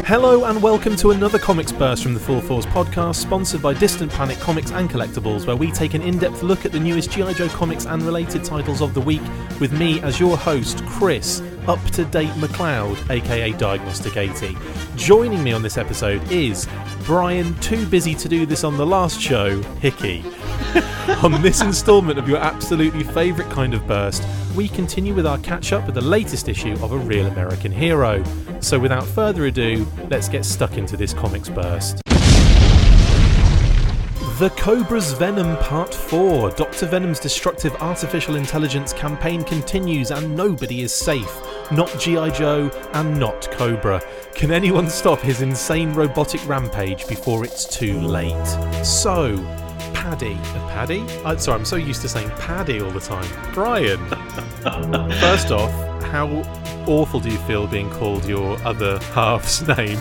Hello and welcome to another Comics Burst from the Full Force podcast, sponsored by Distant Planet Comics and Collectibles, where we take an in-depth look at the newest G.I. Joe comics and related titles of the week, with me as your host, Chris, Up-to-Date McLeod, aka Diagnostic 80. Joining me on this episode is Brian, too busy to do this on the last show, Hickey. On this instalment of your absolutely favourite kind of burst, we continue with our catch-up with the latest issue of A Real American Hero. So without further ado, let's get stuck into this comics burst. The Cobra's Venom Part 4. Dr. Venom's destructive artificial intelligence campaign continues and nobody is safe. Not G.I. Joe and not Cobra. Can anyone stop his insane robotic rampage before it's too late? So, Paddy? Sorry, I'm so used to saying Paddy all the time. Brian, first off, how awful do you feel being called your other half's name?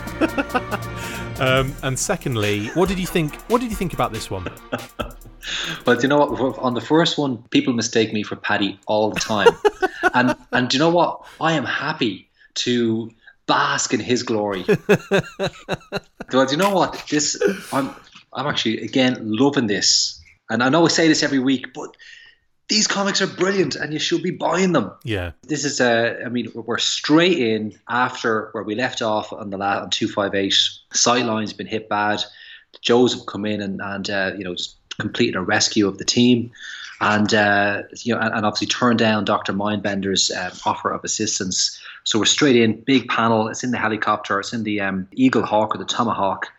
And secondly, what did you think about this one? Well, do you know what? On the first one, people mistake me for Paddy all the time, and do you know what? I am happy to bask in his glory. Do you know what? I'm actually again loving this, and I know I say this every week, but these comics are brilliant, and you should be buying them. Yeah, this is we're straight in after where we left off on 258. Sightline's been hit bad. Joes have come in and just completed a rescue of the team, and and obviously turned down Dr. Mindbender's offer of assistance. So we're straight in, big panel. It's in the helicopter. It's in the Eagle Hawk or the Tomahawk.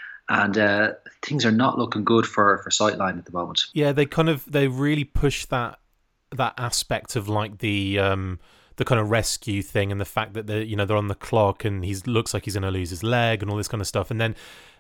And things are not looking good for Sightline at the moment. Yeah, they really push that aspect of like the kind of rescue thing, and the fact that they're on the clock and he looks like he's going to lose his leg and all this kind of stuff. And then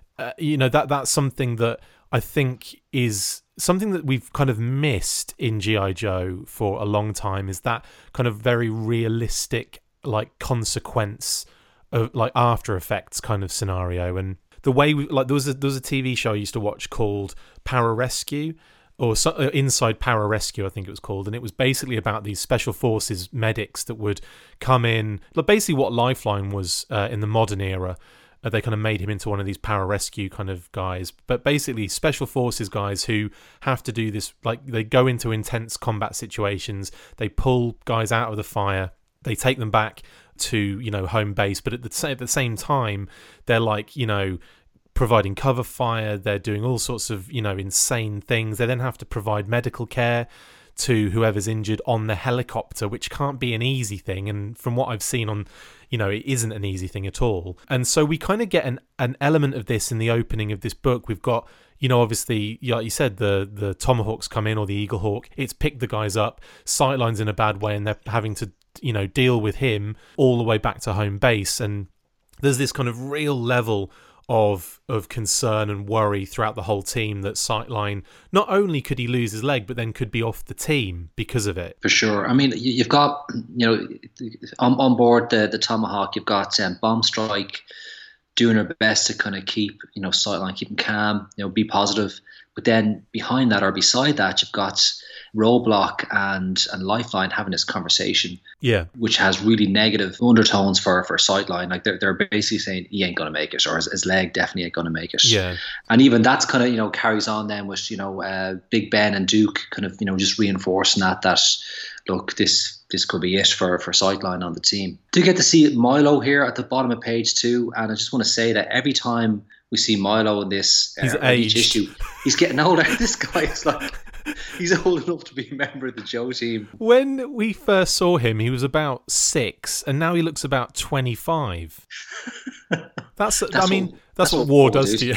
that's something that I think is something that we've kind of missed in G.I. Joe for a long time, is that kind of very realistic like consequence of like after effects kind of scenario. And the way there was a TV show I used to watch called Pararescue, or Inside Pararescue, I think it was called, and it was basically about these special forces medics that would come in, like basically what Lifeline was in the modern era. They kind of made him into one of these pararescue kind of guys, but basically special forces guys who have to do this, like they go into intense combat situations, they pull guys out of the fire, they take them back to home base, but at the same time they're like providing cover fire, they're doing all sorts of insane things. They then have to provide medical care to whoever's injured on the helicopter, which can't be an easy thing, and from what I've seen on it isn't an easy thing at all. And so we kind of get an element of this in the opening of this book. We've got obviously, like you said, the Tomahawks come in, or the Eagle Hawk, it's picked the guys up, Sightline's in a bad way, and they're having to deal with him all the way back to home base. And there's this kind of real level of concern and worry throughout the whole team that Sightline, not only could he lose his leg, but then could be off the team because of it. For sure. I mean, you've got on board the Tomahawk, you've got Bomb Strike doing her best to kind of keep Sightline, keep him calm, be positive. But then behind that, or beside that, you've got Roadblock and Lifeline having this conversation, which has really negative undertones for Sightline. Like they're basically saying he ain't gonna make it, or his leg definitely ain't gonna make it. Yeah, and even that's kind of carries on then with Big Ben and Duke kind of just reinforcing that look, this could be it for Sightline on the team. Do get to see Milo here at the bottom of page 2, and I just want to say that every time we see Milo in this each issue, he's getting older. This guy is like, he's old enough to be a member of the Joe team. When we first saw him, he was about 6, and now he looks about 25. That's what war does to you.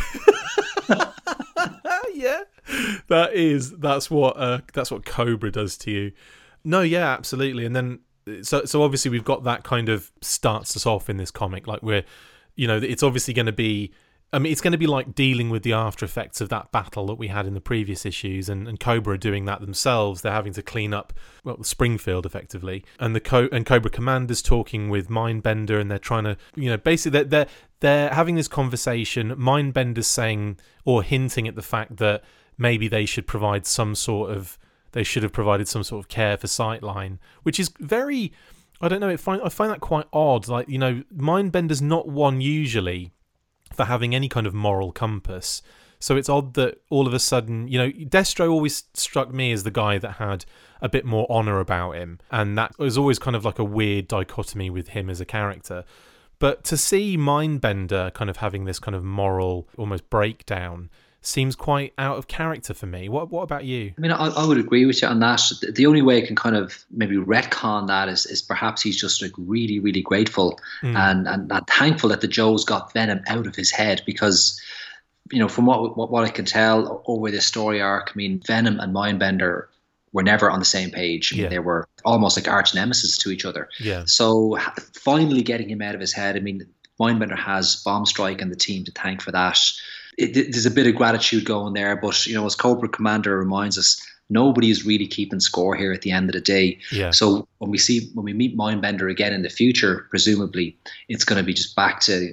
Yeah, that's what Cobra does to you. No, yeah, absolutely. And then so obviously we've got that kind of starts us off in this comic, like we're it's obviously going to be. I mean, it's going to be like dealing with the after effects of that battle that we had in the previous issues, and Cobra are doing that themselves. They're having to clean up, Springfield, effectively. And Cobra Commander's talking with Mindbender, and they're trying to, basically they're having this conversation. Mindbender's saying, or hinting at the fact that maybe they should have provided some sort of care for Sightline, which is very I don't know. I find that quite odd. Like, Mindbender's not one usually for having any kind of moral compass. So it's odd that all of a sudden, Destro always struck me as the guy that had a bit more honour about him. And that was always kind of like a weird dichotomy with him as a character. But to see Mindbender kind of having this kind of moral almost breakdown seems quite out of character for me. What about you? I mean, I would agree with you on that. The only way I can kind of maybe retcon that is perhaps he's just like really, really grateful and thankful that the Joes got Venom out of his head, because, from what I can tell over this story arc, I mean, Venom and Mindbender were never on the same page. I mean, they were almost like arch nemesis to each other. Yeah. So finally getting him out of his head, I mean, Mindbender has Bombstrike and the team to thank for that. There's a bit of gratitude going there, but as Cobra Commander reminds us, nobody is really keeping score here at the end of the day. Yeah. So when we meet Mindbender again in the future, presumably it's going to be just back to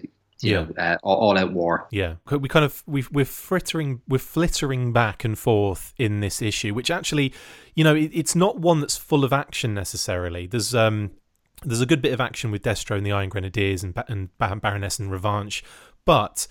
all out war. Yeah, we're flittering back and forth in this issue, which actually, it's not one that's full of action necessarily. There's a good bit of action with Destro and the Iron Grenadiers and Baroness and Revanche, but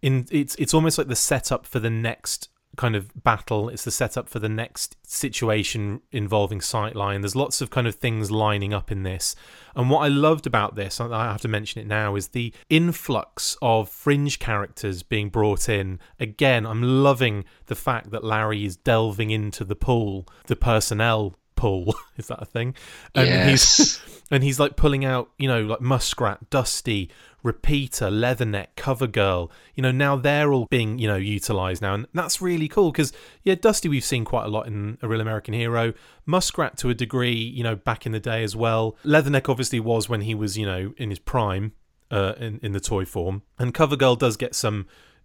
it's almost like the setup for the next kind of battle. It's the setup for the next situation involving Sightline. There's lots of kind of things lining up in this. And what I loved about this, I have to mention it now, is the influx of fringe characters being brought in. Again, I'm loving the fact that Larry is delving into the pool, the personnel pool. Is that a thing? And yes. he's like pulling out, like Muskrat, Dusty, Repeater, Leatherneck, CoverGirl. Now they're all being, utilised now. And that's really cool because, Dusty we've seen quite a lot in A Real American Hero. Muskrat to a degree, back in the day as well. Leatherneck obviously was when he was, in his prime in the toy form. And CoverGirl does get some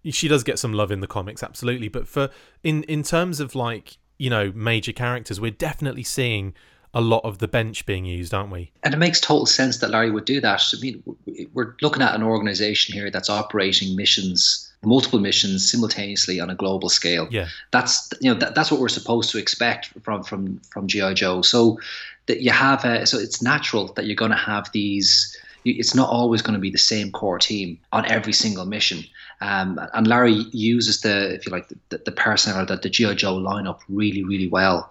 love in the comics, absolutely. But in terms of like, major characters, we're definitely seeing a lot of the bench being used, aren't we? And it makes total sense that Larry would do that. I mean, we're looking at an organization here that's operating multiple missions simultaneously on a global scale. Yeah, that's what we're supposed to expect from G.I. Joe. So that you have, so it's natural that you're going to have these. It's not always going to be the same core team on every single mission. And Larry uses the personnel, the G.I. Joe lineup really, really well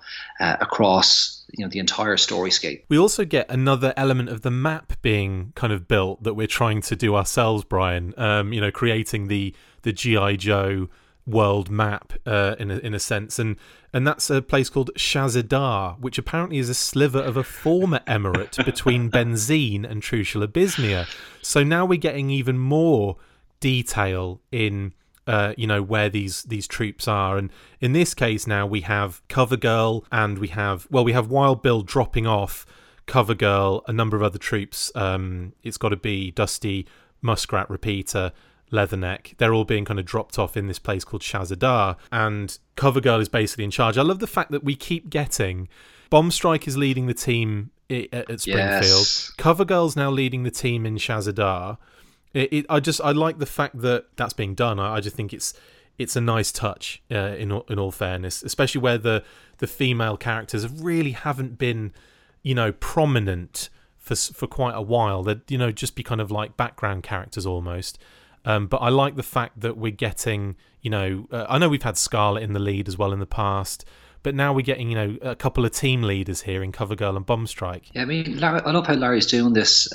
across the entire storyscape. We also get another element of the map being kind of built that we're trying to do ourselves, Brian. Creating the G.I. Joe world map in a sense, and that's a place called Shazadar, which apparently is a sliver of a former emirate between Benzine and Trucial Abysmia. So now we're getting even more detail in where these troops are, and in this case now we have CoverGirl and we have Wild Bill dropping off CoverGirl, a number of other troops. It's got to be Dusty, Muskrat, Repeater, Leatherneck. They're all being kind of dropped off in this place called Shazadar, and CoverGirl is basically in charge. I love the fact that we keep getting Bombstrike is leading the team at Springfield. Yes. CoverGirl's now leading the team in Shazadar. I like the fact that that's being done. I just think it's a nice touch in all fairness, especially where the female characters really haven't been prominent for quite a while. They're just be kind of like background characters almost. But I like the fact that we're getting I know we've had Scarlet in the lead as well in the past, but now we're getting a couple of team leaders here in CoverGirl and Bombstrike. Yeah, I mean, I love how Larry's doing this.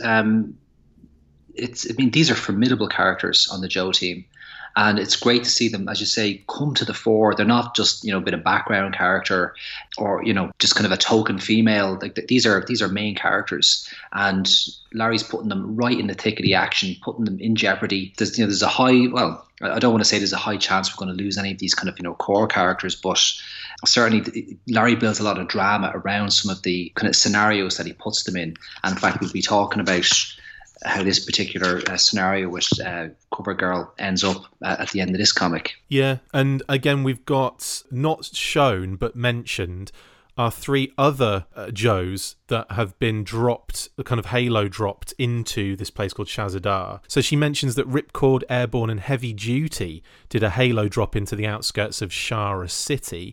These are formidable characters on the Joe team, and it's great to see them, as you say, come to the fore. They're not just a bit of background character, or just kind of a token female. Like these are main characters, and Larry's putting them right in the thick of the action, putting them in jeopardy. There's a high, well, I don't want to say there's a high chance we're going to lose any of these kind of core characters, but certainly Larry builds a lot of drama around some of the kind of scenarios that he puts them in. And in fact, we'll be talking about how this particular scenario with CoverGirl ends up at the end of this comic. Yeah, and again, we've got not shown but mentioned are three other Joes that have been dropped, kind of halo dropped into this place called Shazadar. So she mentions that Ripcord, Airborne and Heavy Duty did a halo drop into the outskirts of Shara City.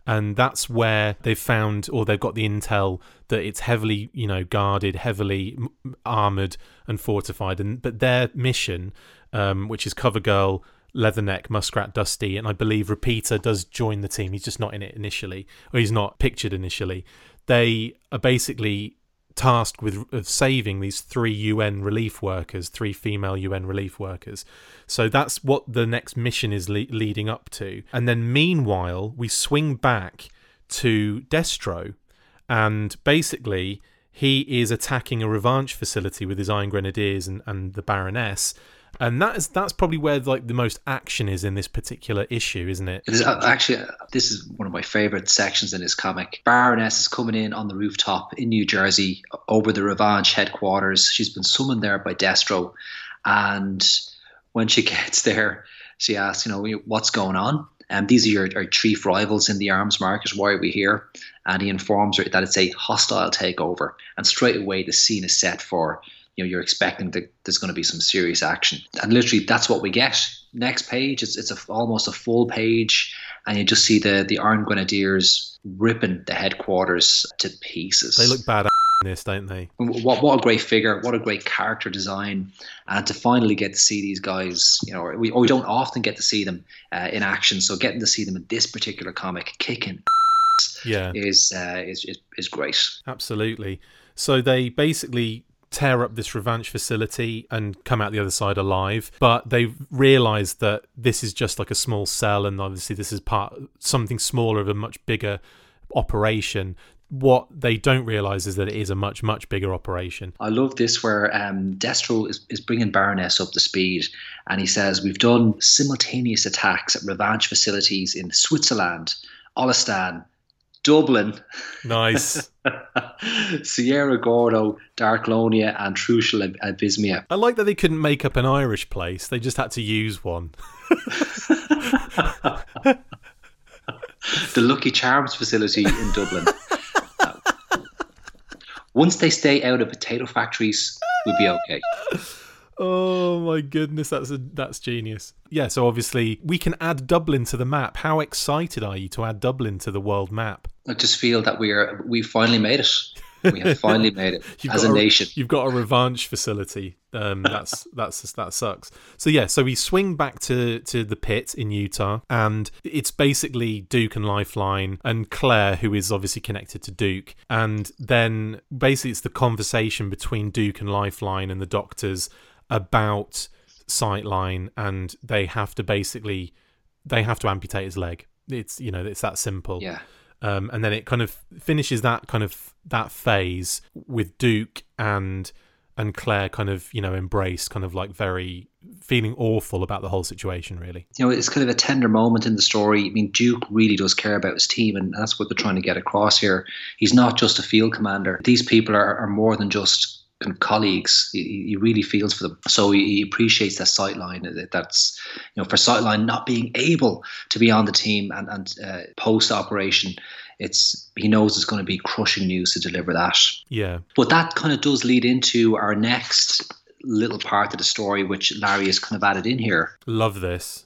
and that's where they've found, or they've got the intel that it's heavily, guarded, heavily armored and fortified. But their mission, which is CoverGirl, Leatherneck, Muskrat, Dusty, and I believe Repeater does join the team. He's just not in it initially, or he's not pictured initially. They are basically tasked with saving these 3 UN relief workers, 3 female UN relief workers. So that's what the next mission is leading up to. And then meanwhile, we swing back to Destro, and basically he is attacking a Revanche facility with his Iron Grenadiers and the Baroness. And that's probably where like the most action is in this particular issue, isn't it? It is, actually, this is one of my favourite sections in this comic. Baroness is coming in on the rooftop in New Jersey over the Revanche headquarters. She's been summoned there by Destro, and when she gets there, she asks, what's going on? These are your chief rivals in the arms market. Why are we here? And he informs her that it's a hostile takeover, and straight away the scene is set for. You're expecting that there's going to be some serious action, and literally that's what we get. Next page, it's almost a full page, and you just see the Iron Grenadiers ripping the headquarters to pieces. They look bad in this, don't they? What a great figure! What a great character design, and to finally get to see these guys, we don't often get to see them in action. So getting to see them in this particular comic kicking, is great. Absolutely. So they basically tear up this Revanche facility and come out the other side alive, but they realise that this is just like a small cell, and obviously this is something smaller of a much bigger operation. What they don't realise is that it is a much, much bigger operation. I love this where Destro is bringing Baroness up to speed, and he says, we've done simultaneous attacks at Revanche facilities in Switzerland, Olistan, Dublin, nice, Sierra Gordo, Darklonia, and Trucial Abysmia. I like that they couldn't make up an Irish place; they just had to use one. The Lucky Charms facility in Dublin. Once they stay out of potato factories, we'll be okay. Oh my goodness, that's genius. Yeah, so obviously we can add Dublin to the map. How excited are you to add Dublin to the world map? I just feel that we finally made it. We have finally made it as a nation. You've got a Revanche facility. That sucks. So yeah, so we swing back to the pit in Utah, and it's basically Duke and Lifeline and Claire, who is obviously connected to Duke, and then basically it's the conversation between Duke and Lifeline and the doctors about Sightline, and they have to amputate his leg. It's it's that simple. Yeah. And then it kind of finishes that phase with Duke and Claire kind of embraced, kind of like very feeling awful about the whole situation, really. It's kind of a tender moment in the story. I mean, Duke really does care about his team, and that's what they're trying to get across here. He's not just a field commander. These people are more than just kind of colleagues. He really feels for them, so he appreciates that Sightline. That's for Sightline not being able to be on the team and post operation, he knows it's going to be crushing news to deliver that. Yeah, but that kind of does lead into our next little part of the story, which Larry has kind of added in here. Love this.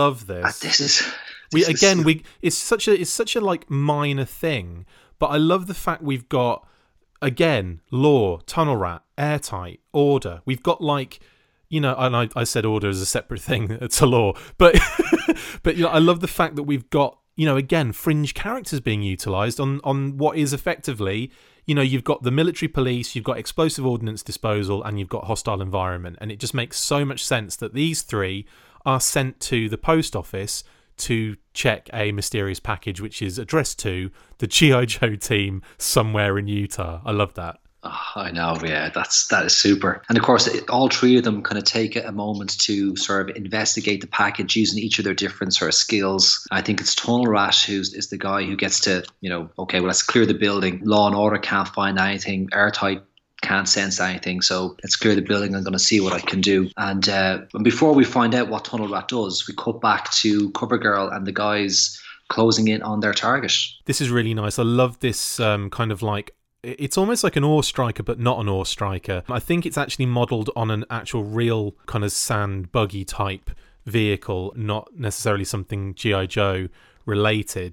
It's such a like minor thing, but I love the fact we've got, again, Law, Tunnel Rat, Airtight, Order. We've got and I said Order as a separate thing to Law, but I love the fact that we've got, again, fringe characters being utilised on what is effectively, you've got the military police, you've got explosive ordnance disposal, and you've got hostile environment, and it just makes so much sense that these three are sent to the post office to check a mysterious package which is addressed to the G.I. Joe team somewhere in Utah. I love that. Oh, I know, yeah, that is super. And of course, all three of them kind of take a moment to sort of investigate the package using each of their different sort of skills. I think it's Tunnel Rat is the guy who gets to, okay, well, let's clear the building. Law and Order can't find anything. Airtight can't sense anything, so let's clear the building. I'm going to see what I can do. And before we find out what Tunnel Rat does, we cut back to CoverGirl and the guys closing in on their target. This is really nice. I love this kind of like, it's almost like an ore striker, but not an ore striker. I think it's actually modelled on an actual real kind of sand buggy type vehicle, not necessarily something G.I. Joe related.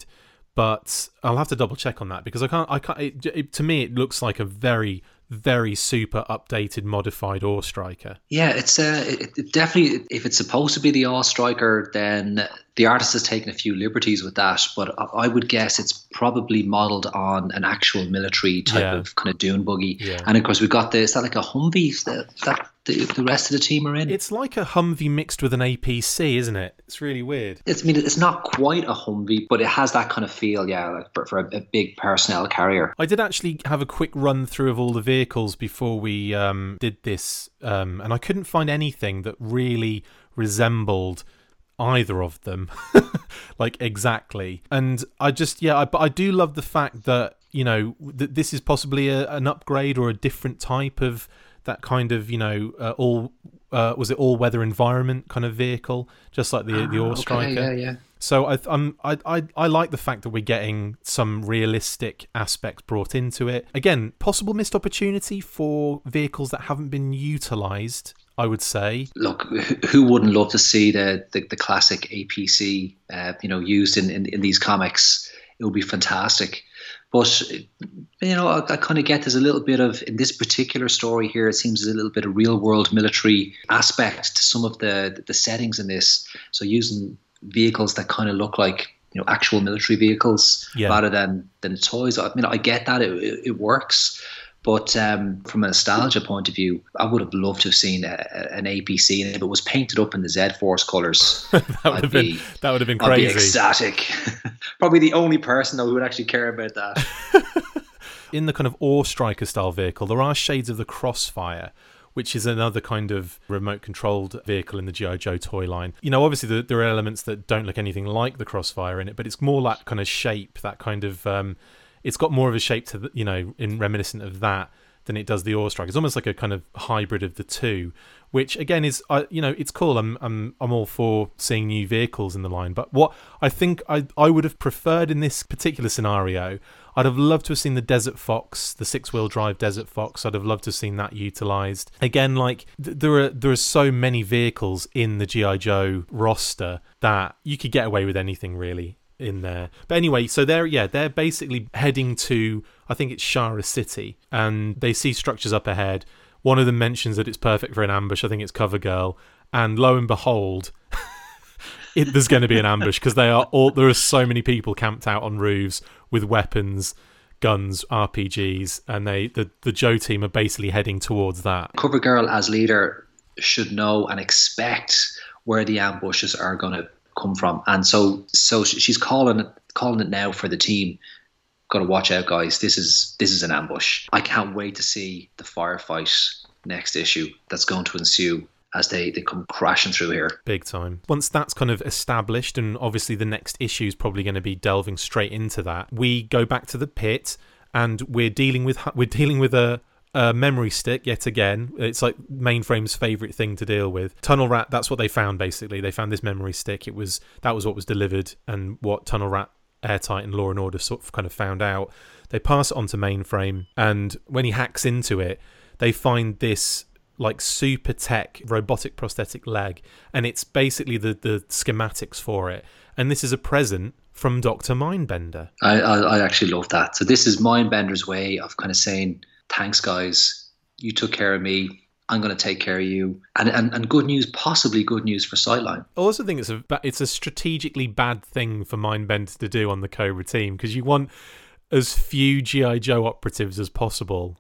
but I'll have to double check on that because I can't. To me, it looks like a very, very super updated, modified Ore Striker. Yeah, it definitely, if it's supposed to be the All Striker, then the artist has taken a few liberties with that. But I would guess it's probably modelled on an actual military type of kind of dune buggy. Yeah. And of course, we've got is that like a Humvee that the rest of the team are in? It's like a Humvee mixed with an APC, isn't it? It's really weird. It's not quite a Humvee, but it has that kind of feel, like for a big personnel carrier. I did actually have a quick run through of all the vehicles before we did this, and I couldn't find anything that really resembled either of them, like exactly. And I just, but I do love the fact that, that this is possibly an upgrade or a different type of that kind of, was it all-weather environment kind of vehicle, just like the Ore Striker. Yeah. So I like the fact that we're getting some realistic aspects brought into it. Again, possible missed opportunity for vehicles that haven't been utilised, I would say. Look, who wouldn't love to see the classic APC, used in these comics? It would be fantastic. But, I kind of get there's a little bit of, in this particular story here, it seems there's a little bit of real world military aspect to some of the settings in this. So using vehicles that kind of look like, actual military vehicles rather than toys. I mean, I get that it works. But from a nostalgia point of view, I would have loved to have seen an APC, and if it was painted up in the Z-Force colours, that would have been crazy. I'd be ecstatic. Probably the only person though who would actually care about that. In the kind of Ore Striker style vehicle, there are shades of the Crossfire, which is another kind of remote-controlled vehicle in the G.I. Joe toy line. Obviously there are elements that don't look anything like the Crossfire in it, but it's more that kind of shape, that kind of... it's got more of a shape to in reminiscent of that than it does the Ore Striker. It's almost like a kind of hybrid of the two, which again is it's cool. I'm all for seeing new vehicles in the line, but what I think I would have preferred in this particular scenario, I'd have loved to have seen the Desert Fox, the 6-wheel drive Desert Fox. I'd have loved to have seen that utilised. Again, like there are so many vehicles in the G.I. Joe roster that you could get away with anything really in there. But anyway, so they're basically heading to, I think it's Shara City, and they see structures up ahead. One of them mentions that it's perfect for an ambush. I think it's CoverGirl, and lo and behold, there's going to be an ambush because there are so many people camped out on roofs with weapons, guns, RPGs, and the Joe team are basically heading towards that. CoverGirl as leader should know and expect where the ambushes are going to come from, and so she's calling it now for the team. Got to watch out, guys. This is an ambush. I can't wait to see the firefight next issue that's going to ensue as they come crashing through here. Big time. Once that's kind of established, and obviously the next issue is probably going to be delving straight into that, we go back to the pit, and we're dealing with a memory stick yet again. It's like Mainframe's favourite thing to deal with. Tunnel Rat, that's what they found basically. They found this memory stick. That was what was delivered, and what Tunnel Rat, Airtight and Law and Order sort of kind of found out. They pass it on to Mainframe, and when he hacks into it, they find this like super tech robotic prosthetic leg, and it's basically the schematics for it. And this is a present from Dr. Mindbender. I actually love that. So this is Mindbender's way of kind of saying, thanks guys, you took care of me, I'm going to take care of you. And good news, possibly good news for Sightline. I also think it's a strategically bad thing for Mindbender to do on the Cobra team, because you want as few G.I. Joe operatives as possible.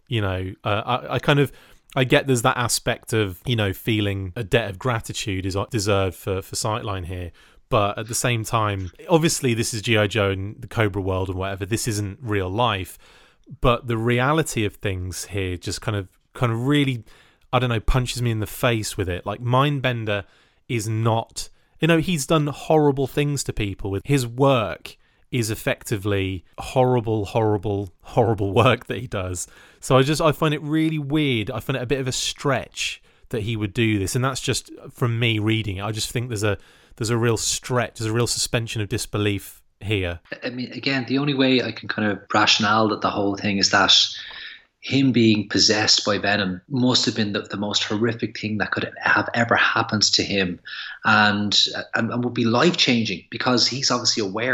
I get there's that aspect of, feeling a debt of gratitude is deserved for Sightline here. But at the same time, obviously this is G.I. Joe and the Cobra world and whatever. This isn't real life. But the reality of things here just kind of really, I don't know, punches me in the face with it. Like, Mindbender is not, he's done horrible things to people. With his work is effectively horrible work that he does. So I find it really weird. I find it a bit of a stretch that he would do this, and that's just from me reading it. I just think there's a real stretch, there's a real suspension of disbelief here. I mean, again, the only way I can kind of rationale that the whole thing is that him being possessed by Venom must have been the most horrific thing that could have ever happened to him, and would be life-changing, because he's obviously aware.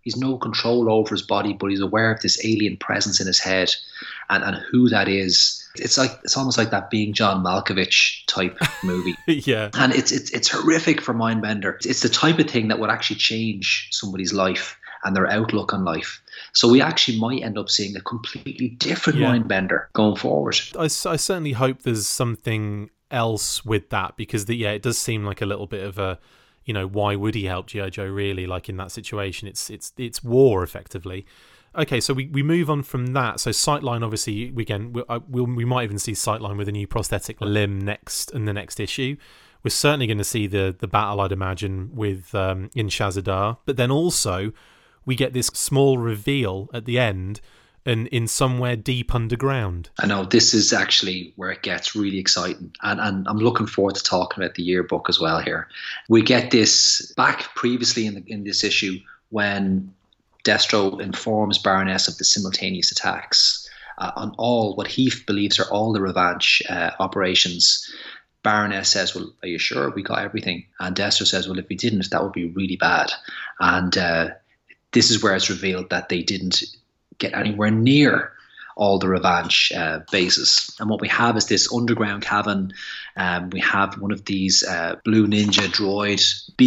He's no control over his body, but he's aware of this alien presence in his head, and who that is. It's almost like that Being John Malkovich type movie. Yeah. And it's horrific for Mindbender. It's the type of thing that would actually change somebody's life and their outlook on life. So we actually might end up seeing a completely different Mindbender going forward. I certainly hope there's something else with that, because it does seem like a little bit of a, why would he help G.I. Joe really? Like in that situation, it's war effectively. Okay, so we move on from that. So Sightline, obviously, we might even see Sightline with a new prosthetic limb in the next issue. We're certainly going to see the battle, I'd imagine, with in Shazadar. But then also, we get this small reveal at the end, and in somewhere deep underground. I know, this is actually where it gets really exciting. And I'm looking forward to talking about the yearbook as well here. We get this back previously in this issue when Destro informs Baroness of the simultaneous attacks on all what he believes are all the revenge operations. Baroness says, well, are you sure we got everything? And Destro says, well, if we didn't, that would be really bad. And this is where it's revealed that they didn't get anywhere near all the revenge bases. And what we have is this underground cavern. We have one of these Blue Ninja droid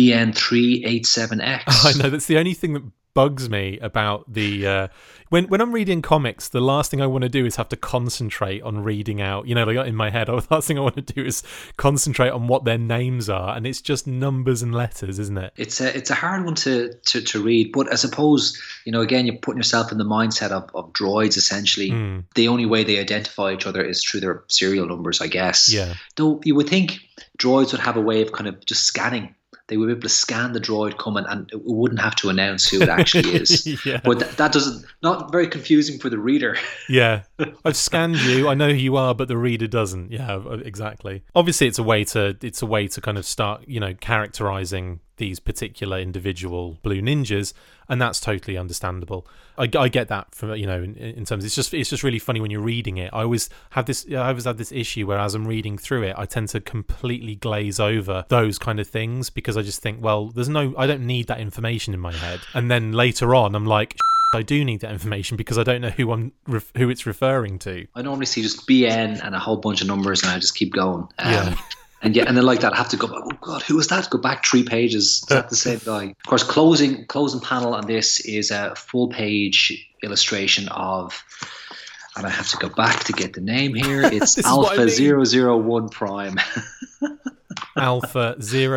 BN387X. I know, that's the only thing that bugs me about the when I'm reading comics. The last thing I want to do is have to concentrate on reading out, like in my head, the last thing I want to do is concentrate on what their names are, and it's just numbers and letters, isn't it? It's a hard one to read, but I suppose, again, you're putting yourself in the mindset of droids. Essentially, the only way they identify each other is through their serial numbers, I guess. Yeah, though you would think droids would have a way of kind of just scanning. They would be able to scan the droid coming, and it wouldn't have to announce who it actually is. Yeah. But that doesn't, not very confusing for the reader. Yeah, I've scanned you. I know who you are, but the reader doesn't. Yeah, exactly. Obviously, it's a way to kind of start, characterizing these particular individual Blue Ninjas, and that's totally understandable. I get that from in terms. It's just really funny when you're reading it. I always have this issue where, as I'm reading through it, I tend to completely glaze over those kind of things, because I just think, well, I don't need that information in my head. And then later on, I'm like, I do need that information, because I don't know who it's referring to. I normally see just BN and a whole bunch of numbers, and I just keep going. And then like that, I have to go, oh God, who was that? Go back 3 pages. Is that the same guy? Of course, closing panel on this is a full page illustration of, and I have to go back to get the name here. It's Alpha 001 Prime. Alpha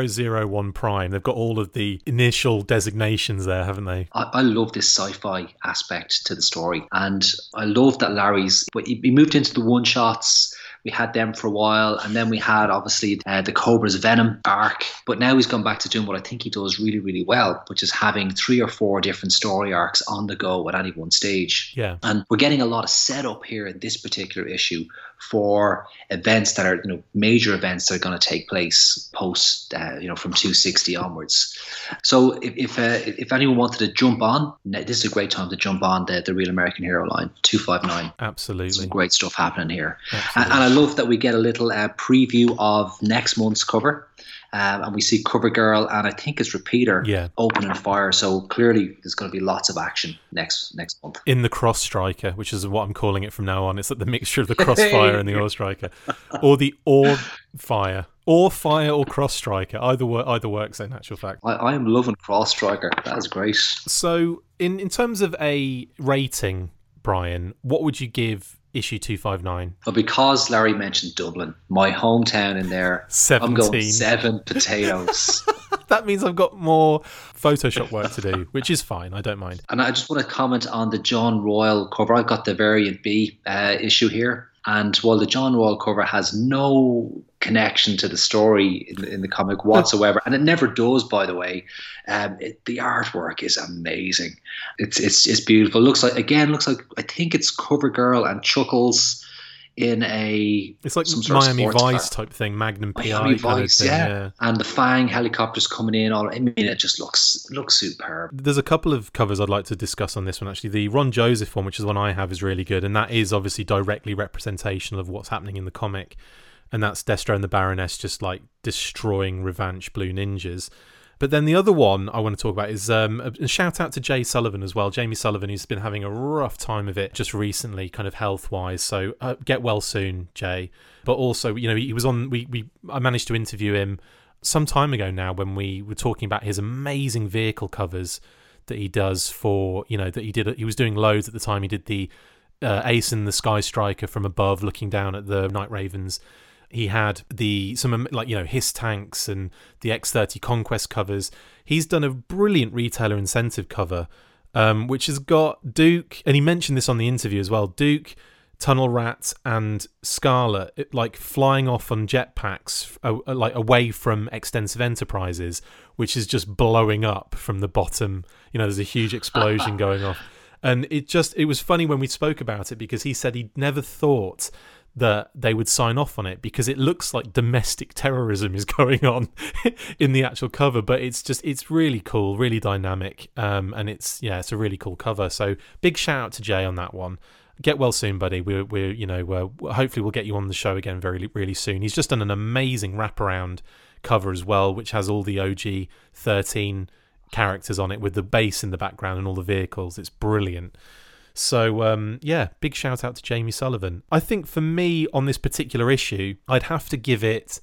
001 Prime. They've got all of the initial designations there, haven't they? I love this sci-fi aspect to the story. And I love that he moved into the one-shots. We had them for a while, and then we had obviously the Cobra's Venom arc. But now he's gone back to doing what I think he does really, really well, which is having 3 or 4 different story arcs on the go at any one stage. Yeah. And we're getting a lot of setup here in this particular issue for events that are, major events that are going to take place post, from 260 onwards. So if anyone wanted to jump on, this is a great time to jump on the Real American Hero line, 259. Absolutely. Some great stuff happening here. And I love that we get a little preview of next month's cover. And we see CoverGirl and I think it's Repeater opening fire. So clearly there's going to be lots of action next month. In the Cross Striker, which is what I'm calling it from now on. It's like the mixture of the Crossfire and the Ore Striker. Or the Ore Fire. Or Fire or Cross Striker. Either works in actual fact. I am loving Cross Striker. That is great. So in terms of a rating, Brian, what would you give issue 259? Well, because Larry mentioned Dublin, my hometown in there, 17. I'm going 7 potatoes. That means I've got more Photoshop work to do, which is fine. I don't mind. And I just want to comment on the John Royal cover. I've got the Variant B issue here. And while the John Royal cover has no connection to the story in the comic whatsoever, and it never does, by the way, the artwork is amazing. It's beautiful. Looks like I think it's CoverGirl and Chuckles in it's like Miami Vice type thing, Magnum PI Miami Vice, thing, yeah. And the Fang helicopters coming in. It just looks superb. There's a couple of covers I'd like to discuss on this one, actually. The Ron Joseph one, which is the one I have, is really good, and that is obviously directly representational of what's happening in the comic, and that's Destro and the Baroness just like destroying Revanche Blue Ninjas. But then the other one I want to talk about is a shout out to Jay Sullivan as well. Jamie Sullivan, who's been having a rough time of it just recently, kind of health-wise. So get well soon, Jay. But also, he was on. I managed to interview him some time ago now when we were talking about his amazing vehicle covers that he does for, that he did. He was doing loads at the time. He did the Ace and the Sky Striker from above, looking down at the Night Ravens. He had his tanks and the X30 Conquest covers. He's done a brilliant retailer incentive cover, which has got Duke, and he mentioned this on the interview as well, Duke, Tunnel Rat and Scarlet flying off on jetpacks away from Extensive Enterprises, which is just blowing up from the bottom. There's a huge explosion going off. And it was funny when we spoke about it, because he said he'd never thought that they would sign off on it because it looks like domestic terrorism is going on in the actual cover, but it's really cool, really dynamic, and it's a really cool cover. So big shout out to Jay on that one. Get well soon, buddy. We're hopefully we'll get you on the show again very, really soon. He's just done an amazing wraparound cover as well, which has all the OG 13 characters on it with the base in the background and all the vehicles. It's brilliant. So, big shout out to Jamie Sullivan. I think for me on this particular issue, I'm going to give it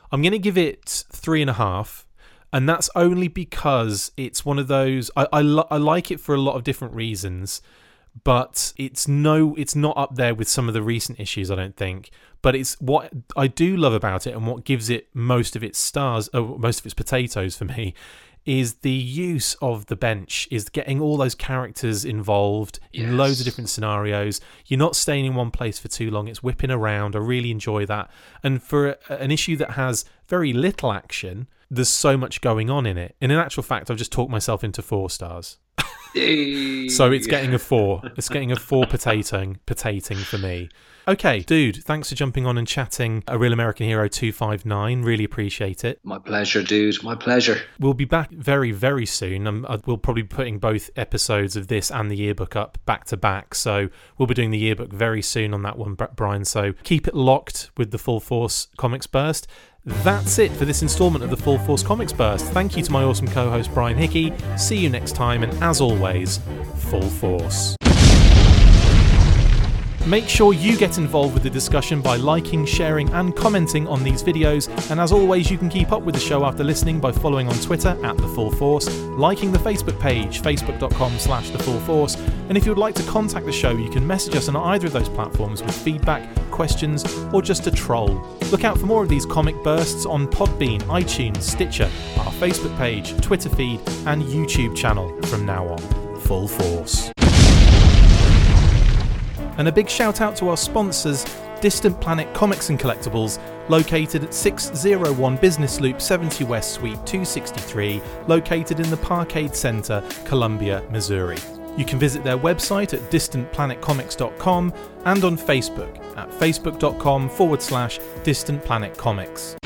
3.5. And that's only because it's one of those, I like it for a lot of different reasons, but it's not up there with some of the recent issues, I don't think. But it's what I do love about it, and what gives it most of its stars, or most of its potatoes for me, is the use of the bench, is getting all those characters involved in loads of different scenarios. You're not staying in one place for too long. It's whipping around. I really enjoy that. And for an issue that has very little action, there's so much going on in it. And in actual fact, I've just talked myself into 4 stars. So it's getting a 4. It's getting a 4 potating for me. Okay, dude, thanks for jumping on and chatting A Real American Hero 259. Really appreciate it. My pleasure, dude. My pleasure. We'll be back very, very soon. We'll probably be putting both episodes of this and the yearbook up back to back. So we'll be doing the yearbook very soon on that one, Brian. So keep it locked with the Full Force Comics Burst. That's it for this instalment of the Full Force Comics Burst. Thank you to my awesome co-host Brian Hickey. See you next time, and as always, Full Force. Make sure you get involved with the discussion by liking, sharing and commenting on these videos, and as always you can keep up with the show after listening by following on Twitter @TheFullForce, liking the Facebook page, facebook.com/TheFullForce, and if you would like to contact the show you can message us on either of those platforms with feedback, questions or just a troll. Look out for more of these comic bursts on Podbean, iTunes, Stitcher, our Facebook page, Twitter feed and YouTube channel from now on. Full Force. And a big shout out to our sponsors, Distant Planet Comics and Collectibles, located at 601 Business Loop 70 West Suite 263, located in the Parkade Center, Columbia, Missouri. You can visit their website at distantplanetcomics.com and on Facebook at facebook.com/distantplanetcomics.